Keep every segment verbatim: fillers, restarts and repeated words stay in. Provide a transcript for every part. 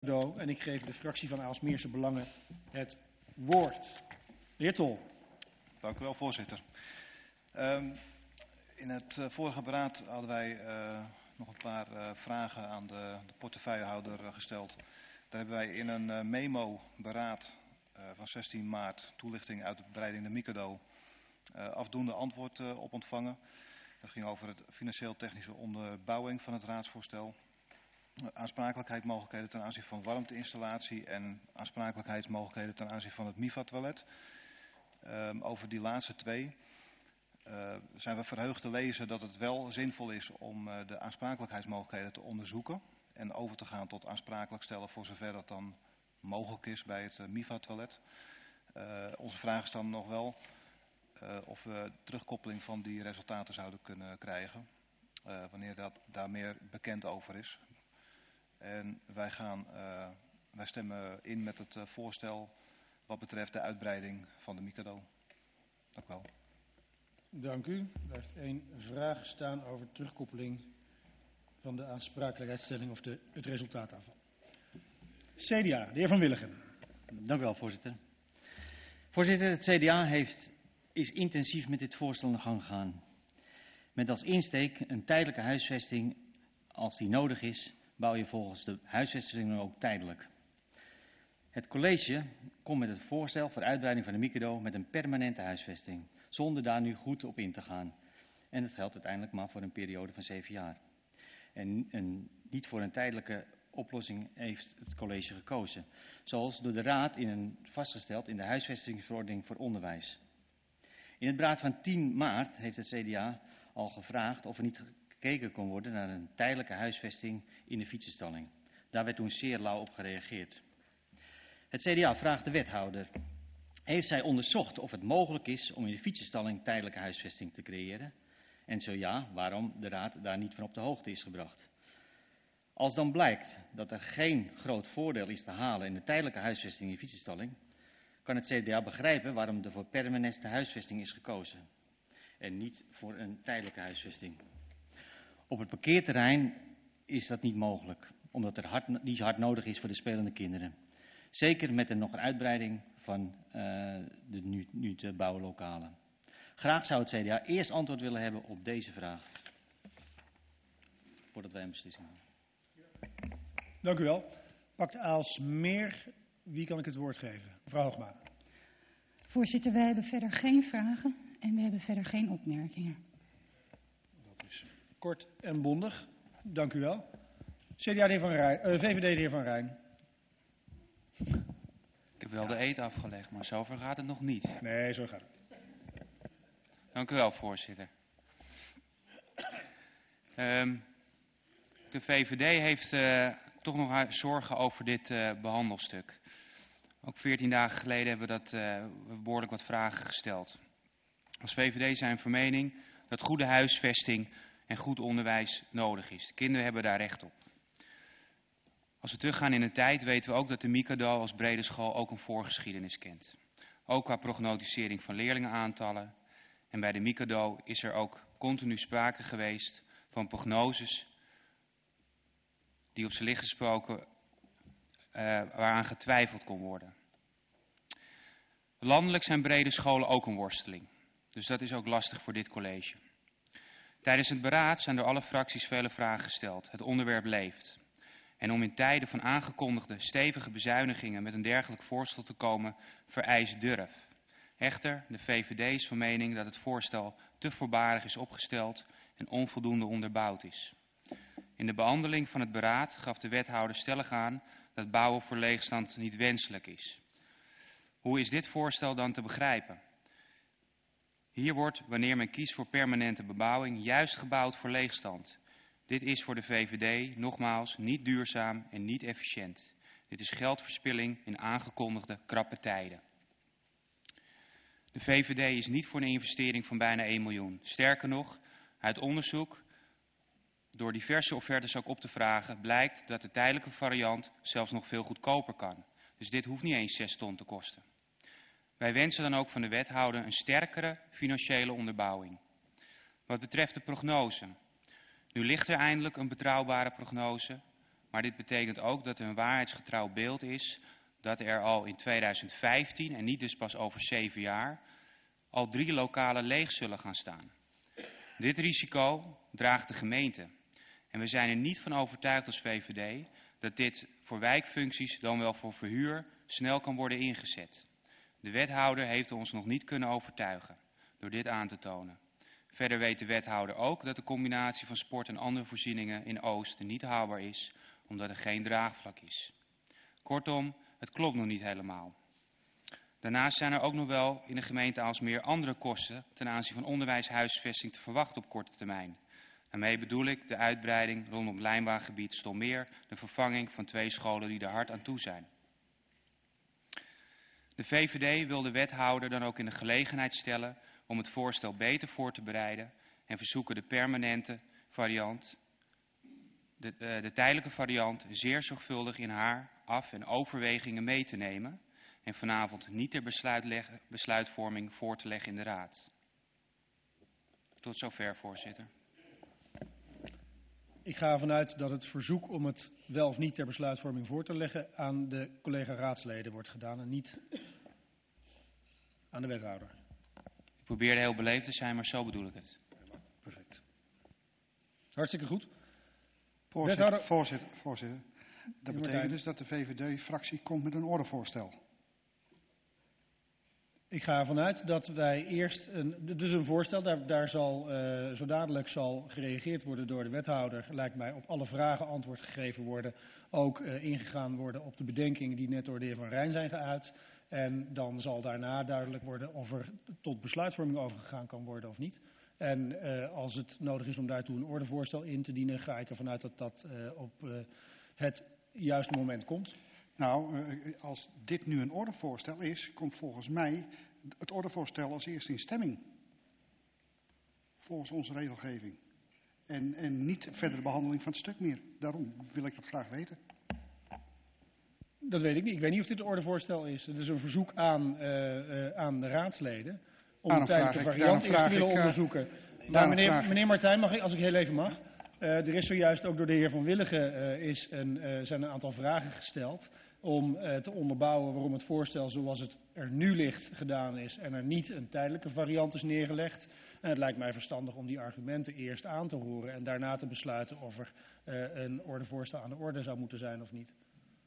En ik geef de fractie van Aalsmeerse Belangen het woord. De heer Tol. Dank u wel, voorzitter. Um, in het uh, vorige beraad hadden wij uh, nog een paar uh, vragen aan de, de portefeuillehouder uh, gesteld. Daar hebben wij in een uh, memo-beraad uh, van zestien maart, toelichting uitbreiding de Mikado, uh, afdoende antwoord uh, op ontvangen. Dat ging over het financieel-technische onderbouwing van het raadsvoorstel. Aansprakelijkheidsmogelijkheden ten aanzien van warmteinstallatie en aansprakelijkheidsmogelijkheden ten aanzien van het M I F A-toilet. Um, over die laatste twee uh, zijn we verheugd te lezen dat het wel zinvol is om uh, de aansprakelijkheidsmogelijkheden te onderzoeken en over te gaan tot aansprakelijk stellen voor zover dat dan mogelijk is bij het uh, M I F A-toilet. Uh, onze vraag is dan nog wel uh, of we terugkoppeling van die resultaten zouden kunnen krijgen, uh, wanneer dat daar meer bekend over is. En wij, gaan, uh, wij stemmen in met het uh, voorstel wat betreft de uitbreiding van de Mikado. Dank u wel. Dank u. Er heeft één vraag staan over terugkoppeling van de aansprakelijkheidsstelling of de, het resultaat daarvan. C D A, de heer Van Willigen. Dank u wel, voorzitter. Voorzitter, het C D A heeft, is intensief met dit voorstel aan de gang gegaan. Met als insteek een tijdelijke huisvesting, als die nodig is, bouw je volgens de huisvesting ook tijdelijk. Het college komt met het voorstel voor uitbreiding van de Mikado met een permanente huisvesting, zonder daar nu goed op in te gaan. En dat geldt uiteindelijk maar voor een periode van zeven jaar. En, en niet voor een tijdelijke oplossing heeft het college gekozen, zoals door de Raad in een, vastgesteld in de huisvestingsverordening voor onderwijs. In het beraad van tien maart heeft het C D A al gevraagd of er niet gekeken kon worden naar een tijdelijke huisvesting in de fietsenstalling. Daar werd toen zeer lauw op gereageerd. Het C D A vraagt de wethouder: heeft zij onderzocht of het mogelijk is om in de fietsenstalling tijdelijke huisvesting te creëren? En zo ja, waarom de raad daar niet van op de hoogte is gebracht? Als dan blijkt dat er geen groot voordeel is te halen in de tijdelijke huisvesting in de fietsenstalling, kan het C D A begrijpen waarom er voor permanente huisvesting is gekozen en niet voor een tijdelijke huisvesting. Op het parkeerterrein is dat niet mogelijk, omdat er hard, niet hard nodig is voor de spelende kinderen. Zeker met een nog een uitbreiding van uh, de nu, nu te bouwen lokalen. Graag zou het C D A eerst antwoord willen hebben op deze vraag, voordat wij een beslissing nemen. Dank u wel. Pakt Aalsmeer, wie kan ik het woord geven? Mevrouw Hoogma. Voorzitter, wij hebben verder geen vragen en we hebben verder geen opmerkingen. Dat is kort en bondig. Dank u wel. C D A de heer Van Rijn, uh, V V D de heer Van Rijn. Ik heb wel de eet afgelegd, maar zover gaat het nog niet. Nee, zo gaat het. Dank u wel, voorzitter. Um, de V V D heeft uh, toch nog haar zorgen over dit uh, behandelstuk. Ook veertien dagen geleden hebben we dat uh, behoorlijk wat vragen gesteld. Als V V D zijn we van mening dat goede huisvesting en goed onderwijs nodig is. De kinderen hebben daar recht op. Als we teruggaan in de tijd weten we ook dat de Mikado als brede school ook een voorgeschiedenis kent. Ook qua prognosticering van leerlingenaantallen. En bij de Mikado is er ook continu sprake geweest van prognoses die op zijn licht gesproken uh, waaraan getwijfeld kon worden. Landelijk zijn brede scholen ook een worsteling. Dus dat is ook lastig voor dit college. Tijdens het beraad zijn door alle fracties vele vragen gesteld. Het onderwerp leeft. En om in tijden van aangekondigde stevige bezuinigingen met een dergelijk voorstel te komen, vereist durf. Echter, de V V D is van mening dat het voorstel te voorbarig is opgesteld en onvoldoende onderbouwd is. In de behandeling van het beraad gaf de wethouder stellig aan dat bouwen voor leegstand niet wenselijk is. Hoe is dit voorstel dan te begrijpen? Hier wordt, wanneer men kiest voor permanente bebouwing, juist gebouwd voor leegstand. Dit is voor de V V D, nogmaals, niet duurzaam en niet efficiënt. Dit is geldverspilling in aangekondigde krappe tijden. De V V D is niet voor een investering van bijna één miljoen. Sterker nog, uit onderzoek, door diverse offertes ook op te vragen, blijkt dat de tijdelijke variant zelfs nog veel goedkoper kan. Dus dit hoeft niet eens zes ton te kosten. Wij wensen dan ook van de wethouder een sterkere financiële onderbouwing. Wat betreft de prognose. Nu ligt er eindelijk een betrouwbare prognose, Maar dit betekent ook dat er een waarheidsgetrouw beeld is dat er al in tweeduizend vijftien, en niet dus pas over zeven jaar, al drie lokalen leeg zullen gaan staan. Dit risico draagt de gemeente. En we zijn er niet van overtuigd als V V D dat dit voor wijkfuncties, dan wel voor verhuur, snel kan worden ingezet. De wethouder heeft ons nog niet kunnen overtuigen door dit aan te tonen. Verder weet de wethouder ook dat de combinatie van sport en andere voorzieningen in Oost niet haalbaar is, omdat er geen draagvlak is. Kortom, het klopt nog niet helemaal. Daarnaast zijn er ook nog wel in de gemeente Aalsmeer andere kosten ten aanzien van onderwijshuisvesting te verwachten op korte termijn. Daarmee bedoel ik de uitbreiding rondom het lijnbaangebied Stolmeer, de vervanging van twee scholen die er hard aan toe zijn. De V V D wil de wethouder dan ook in de gelegenheid stellen om het voorstel beter voor te bereiden en verzoeken de permanente variant, de, uh, de tijdelijke variant, zeer zorgvuldig in haar af- en overwegingen mee te nemen en vanavond niet ter besluit leggen, besluitvorming voor te leggen in de raad. Tot zover, voorzitter. Ik ga ervan uit dat het verzoek om het wel of niet ter besluitvorming voor te leggen aan de collega-raadsleden wordt gedaan en niet aan de wethouder. Ik probeerde heel beleefd te zijn, maar zo bedoel ik het. Perfect. Hartstikke goed. Voorzitter, Wethouder- voorzitter, voorzitter. Dat Martijn. betekent dus dat de V V D-fractie komt met een ordevoorstel. Ik ga ervan uit dat wij eerst, een, dus een voorstel, daar, daar zal uh, zo dadelijk zal gereageerd worden door de wethouder, lijkt mij op alle vragen antwoord gegeven worden, ook uh, ingegaan worden op de bedenkingen die net door de heer Van Rijn zijn geuit. En dan zal daarna duidelijk worden of er tot besluitvorming overgegaan kan worden of niet. En uh, als het nodig is om daartoe een ordevoorstel in te dienen, ga ik ervan uit dat dat uh, op uh, het juiste moment komt. Nou, uh, als dit nu een ordevoorstel is, komt volgens mij het ordevoorstel als eerste in stemming. Volgens onze regelgeving. En, en niet verdere behandeling van het stuk meer. Daarom wil ik dat graag weten. Dat weet ik niet. Ik weet niet of dit een ordevoorstel is. Het is een verzoek aan, uh, uh, aan de raadsleden om Daarom de tijdelijke vraag ik- variant daarom eerst te vraag willen ik, uh, onderzoeken. Maar daarom meneer, vraag ik- meneer Martijn, mag ik, als ik heel even mag. Uh, er is zojuist ook door de heer Van Willigen uh, is een, uh, zijn een aantal vragen gesteld om uh, te onderbouwen waarom het voorstel zoals het er nu ligt gedaan is en er niet een tijdelijke variant is neergelegd. En het lijkt mij verstandig om die argumenten eerst aan te horen en daarna te besluiten of er uh, een ordevoorstel aan de orde zou moeten zijn of niet.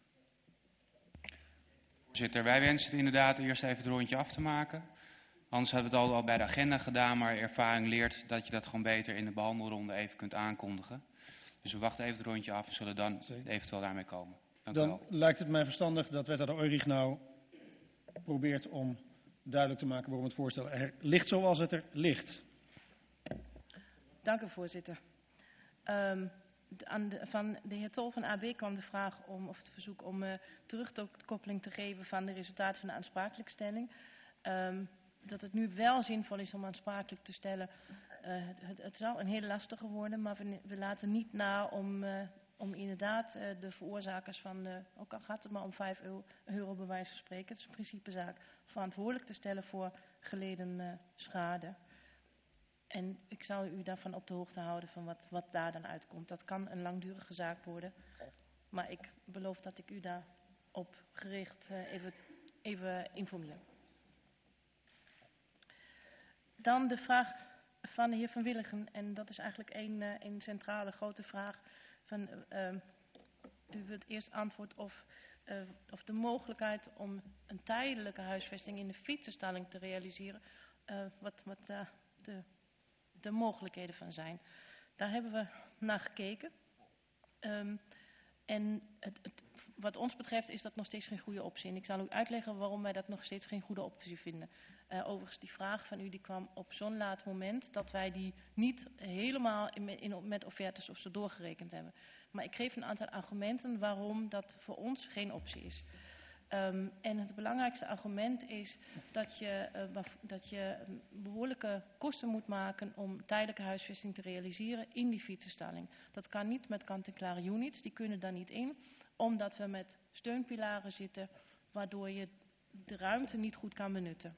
Voorzitter, wij wensen het inderdaad eerst even het rondje af te maken. Anders hadden we het al, al bij de agenda gedaan, maar ervaring leert dat je dat gewoon beter in de behandelronde even kunt aankondigen. Dus we wachten even het rondje af en zullen dan eventueel daarmee komen. Dank u Dan wel. lijkt het mij verstandig dat wethouder Eurich nou probeert om duidelijk te maken waarom het voorstel er ligt zoals het er ligt. Dank u, voorzitter. Um, de, aan de, van de heer Tol van A B kwam de vraag om, of het verzoek om uh, terugkoppeling te geven van de resultaten van de aansprakelijkstelling. Um, dat het nu wel zinvol is om aansprakelijk te stellen. Uh, het, het, het zou een hele lastige worden, maar we, we laten niet na om, uh, om inderdaad uh, de veroorzakers van, uh, ook al gaat het maar om vijf euro, euro bij wijze van spreken, het is een principezaak, verantwoordelijk te stellen voor geleden uh, schade. En ik zal u daarvan op de hoogte houden van wat, wat daar dan uitkomt. Dat kan een langdurige zaak worden, maar ik beloof dat ik u daarop gericht uh, even, even informeer. Dan de vraag van de heer Van Willigen, en dat is eigenlijk een, uh, een centrale grote vraag. Van, uh, u wilt eerst antwoord of, uh, of de mogelijkheid om een tijdelijke huisvesting in de fietsenstalling te realiseren, uh, wat, wat uh, de, de mogelijkheden van zijn. Daar hebben we naar gekeken. Um, en het, het, wat ons betreft is dat nog steeds geen goede optie. En ik zal u uitleggen waarom wij dat nog steeds geen goede optie vinden. Uh, overigens, die vraag van u die kwam op zo'n laat moment dat wij die niet helemaal in, in, met offertes of zo doorgerekend hebben. Maar ik geef een aantal argumenten waarom dat voor ons geen optie is. Um, en het belangrijkste argument is dat je, uh, dat je behoorlijke kosten moet maken om tijdelijke huisvesting te realiseren in die fietsenstalling. Dat kan niet met kant-en-klare units, die kunnen daar niet in, omdat we met steunpilaren zitten, waardoor je de ruimte niet goed kan benutten.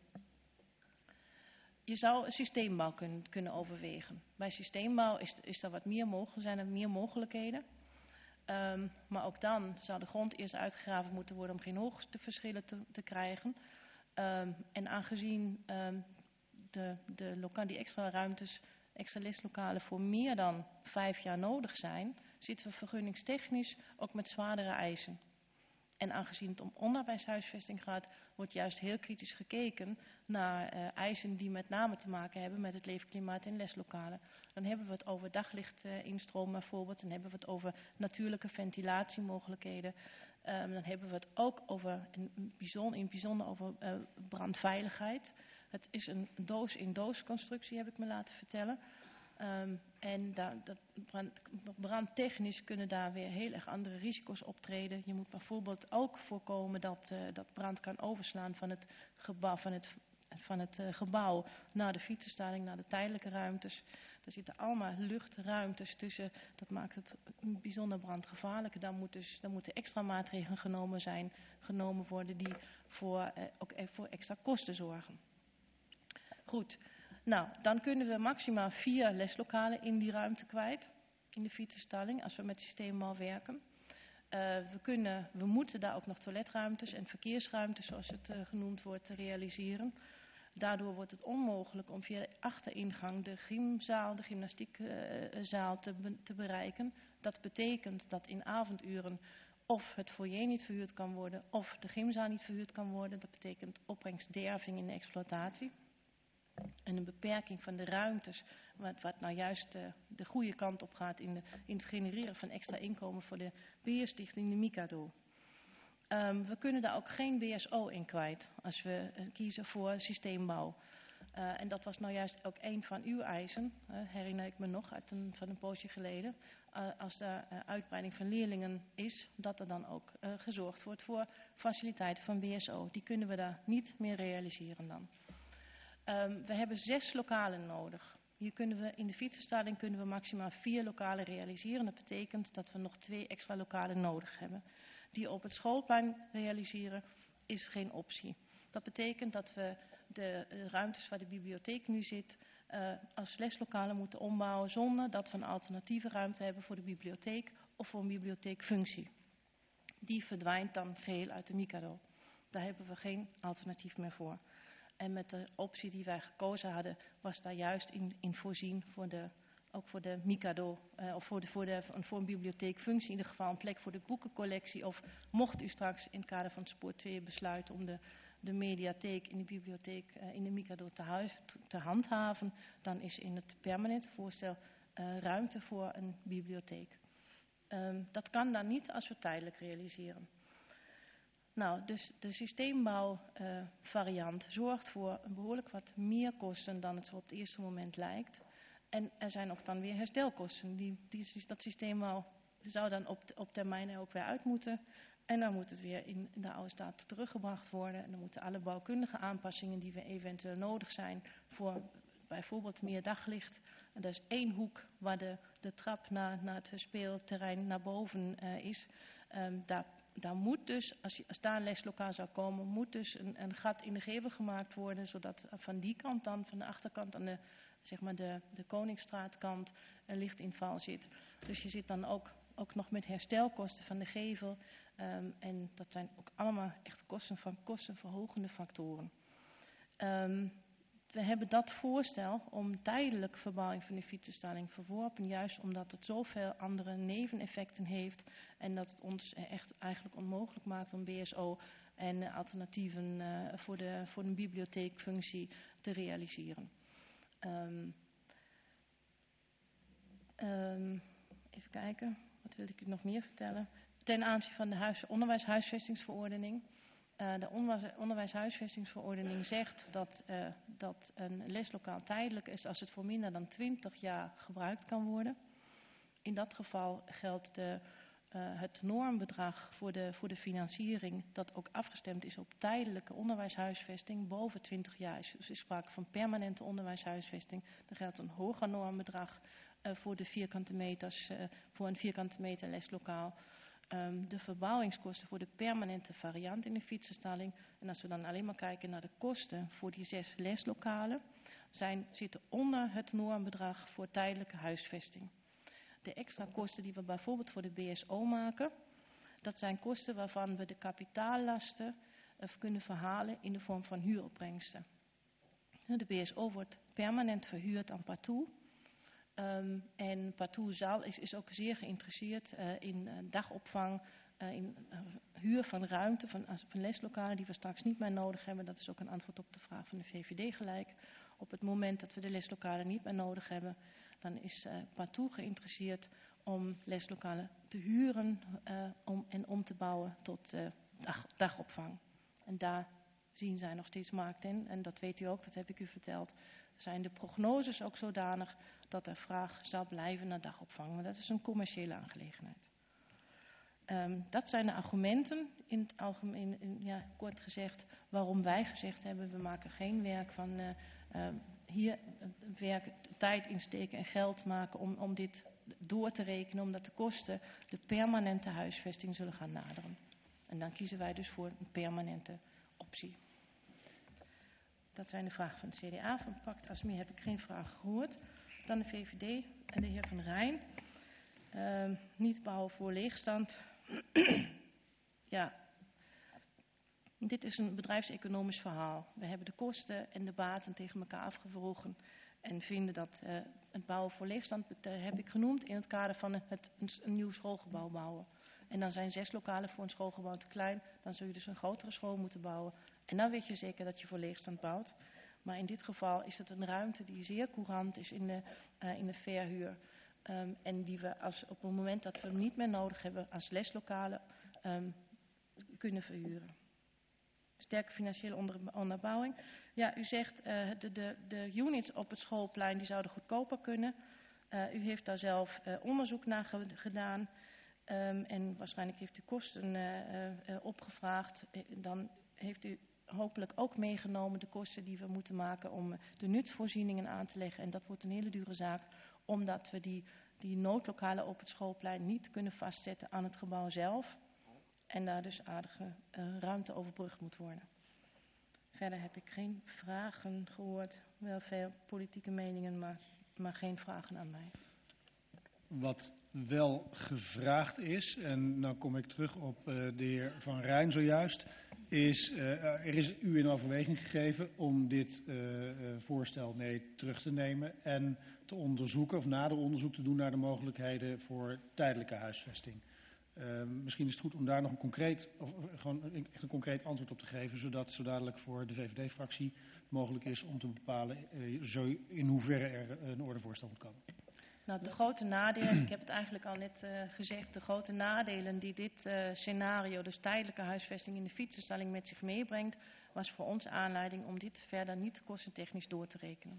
Je zou een systeembouw kunnen, kunnen overwegen. Bij systeembouw is, is er wat meer mogelijk, zijn er meer mogelijkheden. Um, maar ook dan zou de grond eerst uitgegraven moeten worden om geen hoogteverschillen te, te krijgen. Um, en aangezien um, de, de loka- die extra ruimtes, extra leslokalen voor meer dan vijf jaar nodig zijn, zitten we vergunningstechnisch ook met zwaardere eisen. En aangezien het om onderwijshuisvesting gaat, wordt juist heel kritisch gekeken naar uh, eisen die met name te maken hebben met het leefklimaat in leslokalen. Dan hebben we het over daglichtinstroom uh, bijvoorbeeld, dan hebben we het over natuurlijke ventilatiemogelijkheden. Um, dan hebben we het ook over, in bijzonder, in bijzonder over uh, brandveiligheid. Het is een doos-in-doos constructie, heb ik me laten vertellen. Um, en da, dat brand, brandtechnisch kunnen daar weer heel erg andere risico's optreden. Je moet bijvoorbeeld ook voorkomen dat, uh, dat brand kan overslaan van het gebouw, van het, van het uh, gebouw naar de fietsenstalling, naar de tijdelijke ruimtes. Er zitten allemaal luchtruimtes tussen. Dat maakt het bijzonder brandgevaarlijk. Daar, moet dus, daar moeten extra maatregelen genomen zijn, genomen worden die voor, uh, ook voor extra kosten zorgen. Goed. Nou, dan kunnen we maximaal vier leslokalen in die ruimte kwijt, in de fietsenstalling, als we met systeembouw werken. Uh, we, kunnen, we moeten daar ook nog toiletruimtes en verkeersruimtes, zoals het uh, genoemd wordt, realiseren. Daardoor wordt het onmogelijk om via de achteringang de gymzaal, de gymnastiekzaal te, be te bereiken. Dat betekent dat in avonduren of het foyer niet verhuurd kan worden, of de gymzaal niet verhuurd kan worden. Dat betekent opbrengstderving in de exploitatie. En een beperking van de ruimtes, wat, wat nou juist uh, de goede kant op gaat in, de, in het genereren van extra inkomen voor de beheerstichting de Mikado. Um, we kunnen daar ook geen B S O in kwijt als we uh, kiezen voor systeembouw. Uh, en dat was nou juist ook een van uw eisen, uh, herinner ik me nog uit een, van een poosje geleden. Uh, als er uh, uitbreiding van leerlingen is, dat er dan ook uh, gezorgd wordt voor faciliteiten van B S O. Die kunnen we daar niet meer realiseren dan. Um, we hebben zes lokalen nodig. Hier kunnen we, in de fietsenstalling kunnen we maximaal vier lokalen realiseren. Dat betekent dat we nog twee extra lokalen nodig hebben. Die op het schoolplein realiseren is geen optie. Dat betekent dat we de, de ruimtes waar de bibliotheek nu zit uh, als leslokalen moeten ombouwen zonder dat we een alternatieve ruimte hebben voor de bibliotheek of voor een bibliotheekfunctie. Die verdwijnt dan geheel uit de Mikado. Daar hebben we geen alternatief meer voor. En met de optie die wij gekozen hadden, was daar juist in, in voorzien voor de, ook voor de Mikado, uh, of voor, de, voor, de, voor een bibliotheekfunctie, in ieder geval een plek voor de boekencollectie. Of mocht u straks in het kader van het spoor twee besluiten om de, de mediatheek in de bibliotheek uh, in de Mikado te, huis, te handhaven, dan is in het permanente voorstel uh, ruimte voor een bibliotheek. Um, dat kan dan niet als we tijdelijk realiseren. Nou, dus de systeembouwvariant uh, zorgt voor een behoorlijk wat meer kosten dan het zo op het eerste moment lijkt. En er zijn ook dan weer herstelkosten. Die, die, dat systeembouw zou dan op, op termijn er ook weer uit moeten. En dan moet het weer in de oude staat teruggebracht worden. En dan moeten alle bouwkundige aanpassingen die we eventueel nodig zijn voor bijvoorbeeld meer daglicht. En dat is één hoek waar de, de trap naar, naar het speelterrein naar boven uh, is. Um, daar Daar moet dus, als, je, als daar een leslokaal zou komen, moet dus een, een gat in de gevel gemaakt worden, zodat van die kant dan, van de achterkant aan de, zeg maar de, de Koningsstraatkant, een lichtinval zit. Dus je zit dan ook, ook nog met herstelkosten van de gevel. Um, en dat zijn ook allemaal echt kosten van kostenverhogende factoren. Um, We hebben dat voorstel om tijdelijk verbouwing van de fietsenstalling verworpen, juist omdat het zoveel andere neveneffecten heeft en dat het ons echt eigenlijk onmogelijk maakt om B S O en alternatieven uh, voor, de, voor een bibliotheekfunctie te realiseren. Um, um, even kijken, wat wil ik u nog meer vertellen? Ten aanzien van de huis, onderwijshuisvestingsverordening. Uh, de onderwijshuisvestingsverordening zegt dat, uh, dat een leslokaal tijdelijk is als het voor minder dan twintig jaar gebruikt kan worden. In dat geval geldt de, uh, het normbedrag voor de, voor de financiering dat ook afgestemd is op tijdelijke onderwijshuisvesting boven twintig jaar. Dus er is sprake van permanente onderwijshuisvesting. Er geldt een hoger normbedrag uh, voor de vierkante meters, uh, voor een vierkante meter leslokaal. Um, de verbouwingskosten voor de permanente variant in de fietsenstalling. En als we dan alleen maar kijken naar de kosten voor die zes leslokalen, zijn, zitten onder het normbedrag voor tijdelijke huisvesting. de extra kosten die we bijvoorbeeld voor de B S O maken, dat zijn kosten waarvan we de kapitaallasten uh, kunnen verhalen in de vorm van huuropbrengsten. De B S O wordt permanent verhuurd aan Partout. Um, en Partout zal, is, is ook zeer geïnteresseerd uh, in uh, dagopvang, uh, in uh, huur van ruimte, van, uh, van leslokalen die we straks niet meer nodig hebben. Dat is ook een antwoord op de vraag van de V V D gelijk. Op het moment dat we de leslokalen niet meer nodig hebben, dan is uh, Partout geïnteresseerd om leslokalen te huren uh, om, en om te bouwen tot uh, dag, dagopvang. En daar zien zij nog steeds markt in. En dat weet u ook, dat heb ik u verteld. Zijn de prognoses ook zodanig dat er vraag zal blijven naar dagopvang. Maar dat is een commerciële aangelegenheid. Um, dat zijn de argumenten, in het algemeen, in, ja, kort gezegd, waarom wij gezegd hebben, we maken geen werk van uh, uh, hier werk, tijd insteken en geld maken om, om dit door te rekenen, omdat de kosten de permanente huisvesting zullen gaan naderen. En dan kiezen wij dus voor een permanente optie. Dat zijn de vragen van het C D A. Van Pact Asmeer heb ik geen vraag gehoord. Dan de V V D en de heer Van Rijn. Uh, niet bouwen voor leegstand. Ja, dit is een bedrijfseconomisch verhaal. We hebben de kosten en de baten tegen elkaar afgewogen en vinden dat uh, het bouwen voor leegstand, uh, heb ik genoemd, in het kader van het, een, een nieuw schoolgebouw bouwen. En dan zijn zes lokalen voor een schoolgebouw te klein, dan zul je dus een grotere school moeten bouwen. En dan weet je zeker dat je voor leegstand bouwt. Maar in dit geval is het een ruimte die zeer courant is in de, uh, in de verhuur. Um, en die we als, op het moment dat we hem niet meer nodig hebben als leslokalen um, kunnen verhuren. Sterke financiële onder, onderbouwing. Ja, u zegt uh, de, de, de units op het schoolplein die zouden goedkoper kunnen. Uh, u heeft daar zelf uh, onderzoek naar ge, gedaan. Um, en waarschijnlijk heeft u kosten uh, uh, opgevraagd. Uh, dan heeft u hopelijk ook meegenomen de kosten die we moeten maken om de nutsvoorzieningen aan te leggen. En dat wordt een hele dure zaak, omdat we die, die noodlokalen op het schoolplein niet kunnen vastzetten aan het gebouw zelf. En daar dus aardige uh, ruimte overbrugd moet worden. Verder heb ik geen vragen gehoord. Wel veel politieke meningen, maar, maar geen vragen aan mij. Wat wel gevraagd is, en dan kom ik terug op uh, de heer Van Rijn zojuist, is uh, er is u in overweging gegeven om dit uh, uh, voorstel mee terug te nemen en te onderzoeken of nader onderzoek te doen naar de mogelijkheden voor tijdelijke huisvesting. Uh, misschien is het goed om daar nog een concreet, of gewoon echt een concreet antwoord op te geven, zodat zo dadelijk voor de V V D-fractie mogelijk is om te bepalen uh, zo in hoeverre er een ordevoorstel moet komen. Nou, de grote nadelen, ik heb het eigenlijk al net uh, gezegd, de grote nadelen die dit uh, scenario, dus tijdelijke huisvesting in de fietsenstalling met zich meebrengt, was voor ons aanleiding om dit verder niet kostentechnisch door te rekenen.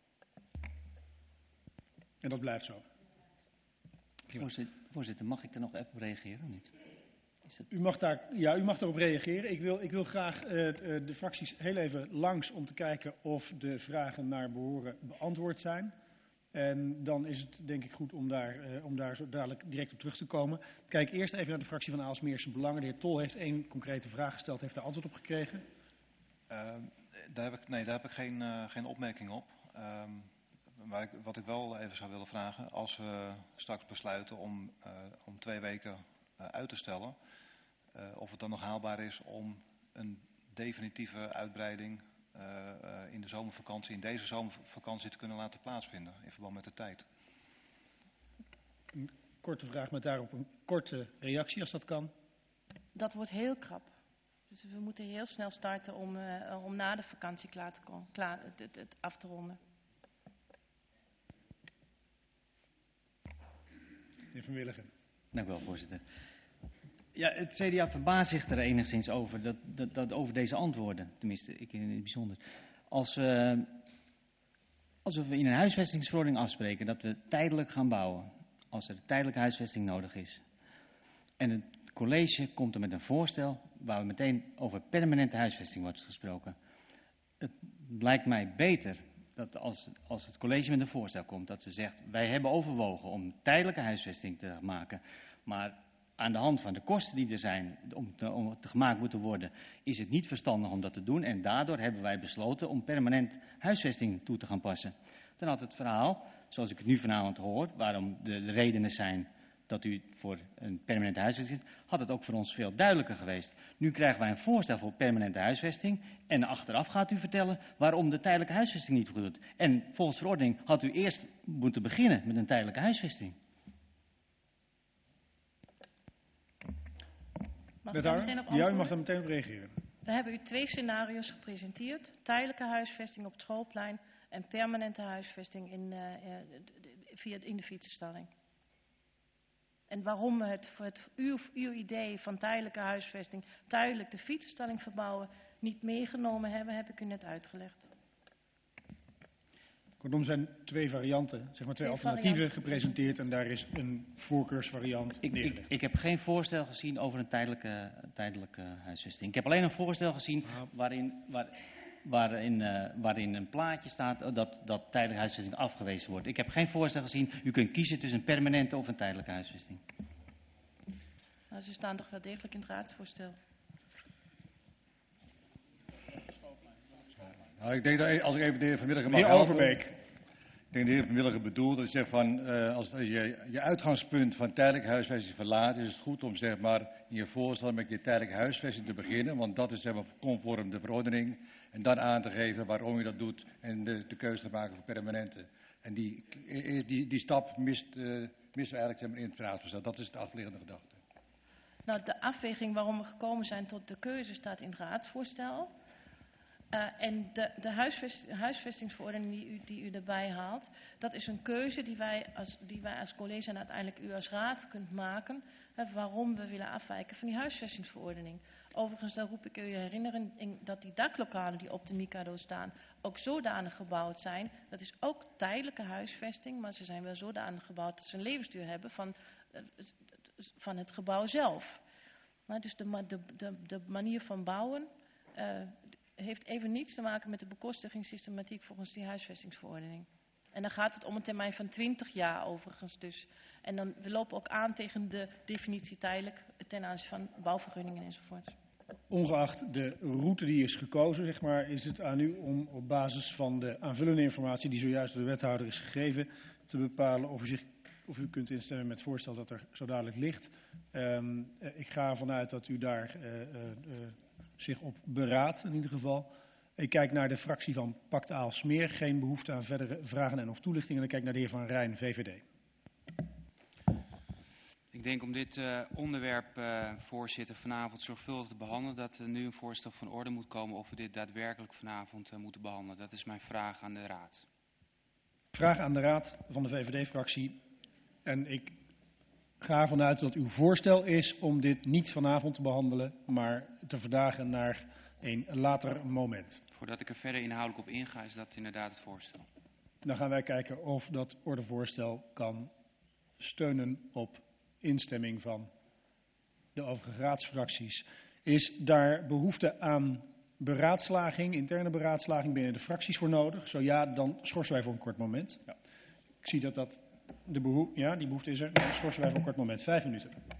En dat blijft zo. Voorzitter, voorzitter, mag ik er nog even op reageren of niet? Is het... U mag daar, ja, u mag daarop reageren. Ik wil, ik wil graag uh, de fracties heel even langs om te kijken of de vragen naar behoren beantwoord zijn. En dan is het denk ik goed om daar, uh, om daar zo dadelijk direct op terug te komen. Kijk eerst even naar de fractie van Aalsmeerse Belangen. De heer Tol heeft één concrete vraag gesteld, heeft daar antwoord op gekregen. Uh, daar heb ik, nee, daar heb ik geen, uh, geen opmerking op. Uh, maar ik, wat ik wel even zou willen vragen, als we straks besluiten om, uh, om twee weken uh, uit te stellen, uh, of het dan nog haalbaar is om een definitieve uitbreiding Uh, uh, in de zomervakantie, in deze zomervakantie te kunnen laten plaatsvinden in verband met de tijd. Een korte vraag met daarop een korte reactie als dat kan. Dat wordt heel krap. Dus we moeten heel snel starten om, uh, om na de vakantie klaar te komen, klaar, het, het, het af te ronden. Meneer Van Willigen. Dank u wel, voorzitter. Ja, het C D A verbaast zich er enigszins over, dat, dat, dat over deze antwoorden, tenminste ik in het bijzonder. Als we, als we in een huisvestingsverordening afspreken dat we tijdelijk gaan bouwen, als er tijdelijke huisvesting nodig is, en het college komt er met een voorstel waar meteen over permanente huisvesting wordt gesproken. Het lijkt mij beter dat als, als het college met een voorstel komt, dat ze zegt, wij hebben overwogen om tijdelijke huisvesting te maken, maar aan de hand van de kosten die er zijn, om te, om te gemaakt moeten worden, is het niet verstandig om dat te doen. En daardoor hebben wij besloten om permanent huisvesting toe te gaan passen. dan had het verhaal, zoals ik het nu vanavond hoor, waarom de, de redenen zijn dat u voor een permanente huisvesting zit, had het ook voor ons veel duidelijker geweest. Nu krijgen wij een voorstel voor permanente huisvesting en achteraf gaat u vertellen waarom de tijdelijke huisvesting niet goed doet. En volgens verordening had u eerst moeten beginnen met een tijdelijke huisvesting. Mag ik daar meteen op Wethouder? Ja, u antwoorden? mag daar meteen op reageren. We hebben u twee scenario's gepresenteerd. Tijdelijke huisvesting op het schoolplein en permanente huisvesting in, uh, uh, via, in de fietsenstalling. En waarom we het voor het, uw, uw idee van tijdelijke huisvesting, tijdelijk de fietsenstalling verbouwen, niet meegenomen hebben, heb ik u net uitgelegd. Kortom zijn twee varianten, zeg maar twee, Twee alternatieven varianten gepresenteerd en daar is een voorkeursvariant Ik, ik, neergelegd. ik heb geen voorstel gezien over een tijdelijke, tijdelijke huisvesting. Ik heb alleen een voorstel gezien waarin, waar, waarin, uh, waarin een plaatje staat dat, dat tijdelijke huisvesting afgewezen wordt. Ik heb geen voorstel gezien. U kunt kiezen tussen een permanente of een tijdelijke huisvesting. Nou, ze staan toch wel degelijk in het raadsvoorstel. Nou, ik denk dat als ik even de heer Van Willigen mag Meneer helpen. Overbeek. Ik denk dat de heer Van Willigen bedoelt dat hij zegt van, uh, als je je uitgangspunt van tijdelijke huisvesting verlaat, is het goed om zeg maar in je voorstel met je tijdelijke huisvesting te beginnen, want dat is zeg maar conform de verordening, en dan aan te geven waarom je dat doet en de, de keuze te maken voor permanente. En die, die, die stap mist, uh, missen we eigenlijk zeg maar, in het raadsvoorstel. Dat is de achterliggende gedachte. Nou, de afweging waarom we gekomen zijn tot de keuze staat in het raadsvoorstel. Uh, en de, de huisvest, huisvestingsverordening die u, die u erbij haalt, dat is een keuze die wij als, die wij als college en uiteindelijk u als raad kunt maken, hè, waarom we willen afwijken van die huisvestingsverordening. Overigens, dan roep ik u herinneren dat die daklokalen die op de Mikado staan ook zodanig gebouwd zijn. Dat is ook tijdelijke huisvesting, maar ze zijn wel zodanig gebouwd dat ze een levensduur hebben van, uh, van het gebouw zelf. Maar dus de, de, de, de manier van bouwen uh, heeft even niets te maken met de bekostigingssystematiek volgens die huisvestingsverordening. En dan gaat het om een termijn van twintig jaar overigens dus. En dan, we lopen ook aan tegen de definitie tijdelijk ten aanzien van bouwvergunningen enzovoort. Ongeacht de route die is gekozen, zeg maar, is het aan u om op basis van de aanvullende informatie die zojuist door de wethouder is gegeven, te bepalen of u, zich, of u kunt instemmen met het voorstel dat er zo dadelijk ligt. Um, ik ga ervan uit dat u daar uh, uh, uh, zich op beraadt in ieder geval. Ik kijk naar de fractie van Pact Aalsmeer. Geen behoefte aan verdere vragen en of toelichtingen. En ik kijk naar de heer Van Rijn, V V D. Ik denk om dit uh, onderwerp, uh, voorzitter, vanavond zorgvuldig te behandelen, dat er nu een voorstel van orde moet komen of we dit daadwerkelijk vanavond uh, moeten behandelen. Dat is mijn vraag aan de raad. Vraag aan de raad van de V V D-fractie. En ik ga ervan uit dat uw voorstel is om dit niet vanavond te behandelen, maar te verdagen naar een later moment. Voordat ik er verder inhoudelijk op inga, is dat inderdaad het voorstel. Dan gaan wij kijken of dat ordevoorstel kan steunen op instemming van de overige raadsfracties. Is daar behoefte aan beraadslaging, interne beraadslaging binnen de fracties voor nodig? Zo ja, dan schorsen wij voor een kort moment. Ja. Ik zie dat dat de behoefte, ja, die behoefte is er. Dan schorsen wij voor een kort moment, vijf minuten.